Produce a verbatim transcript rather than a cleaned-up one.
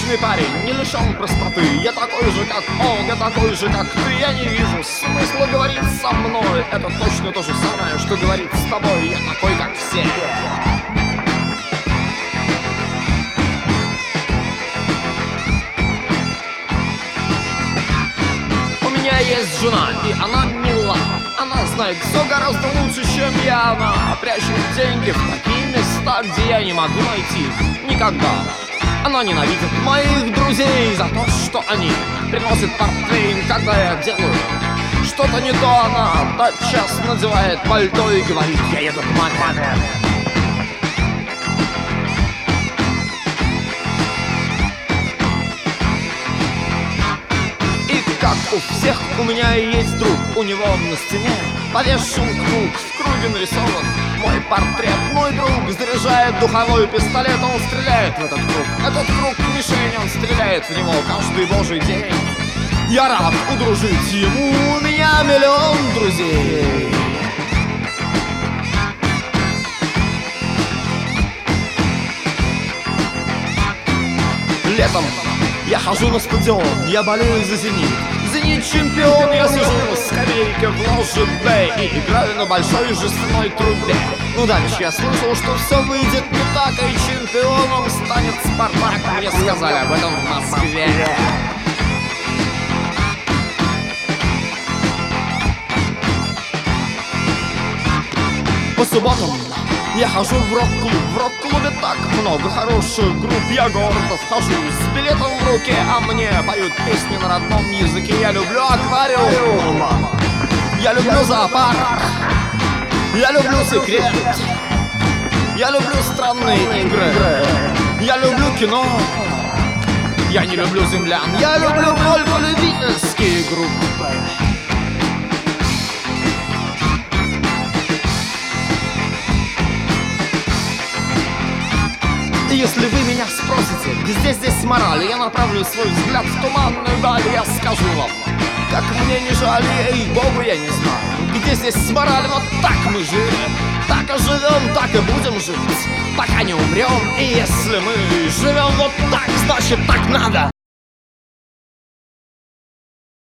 обычный парень, не лишен простоты. Я такой же, как он, я такой же, как ты. Я не вижу смысла говорить со мной. Это точно то же самое, что говорить с тобой. Я такой, как все. У меня есть жена, и она мила. Она знает все гораздо лучше, чем я. Она прячет деньги в такие места, где я не могу найти их никогда. Она ненавидит моих друзей за то, что они приносят портвейн, когда я делаю что-то не то. Она тотчас надевает пальто и говорит: я еду к маме. Как у всех, у меня есть друг. У него на стене повешен круг. В круге нарисован мой портрет. Мой друг заряжает духовой пистолет. Он стреляет в этот круг. Этот круг мишень, он стреляет в него каждый божий день. Я рад удружить ему. У меня миллион друзей. Летом я хожу на стадион, я болею за «Зенит». «Зенит» чемпион, я сижу на скамейке в ложе Б и играю на большой жестяной трубе. Ну дальше я слышал, что все выйдет не так, и чемпионом станет «Спартак». Мне сказали об этом в Москве. По субботам я хожу в рок-клуб. В рок-клубе так много хороших групп. Я гордо вхожу с билетом в руке, а мне поют песни на родном языке. Я люблю аквариум, я люблю зоопарк, я люблю секрет, я люблю странные игры, я люблю кино. Я не люблю землян, я люблю только любительские группы. Если вы меня спросите, где здесь мораль, я направлю свой взгляд в туманную даль. Я скажу вам, как мне не жаль, ей-богу, я не знаю, где здесь мораль. Вот так мы жили, так и живем, так и будем жить, пока не умрем. И если мы живем вот так, значит так надо.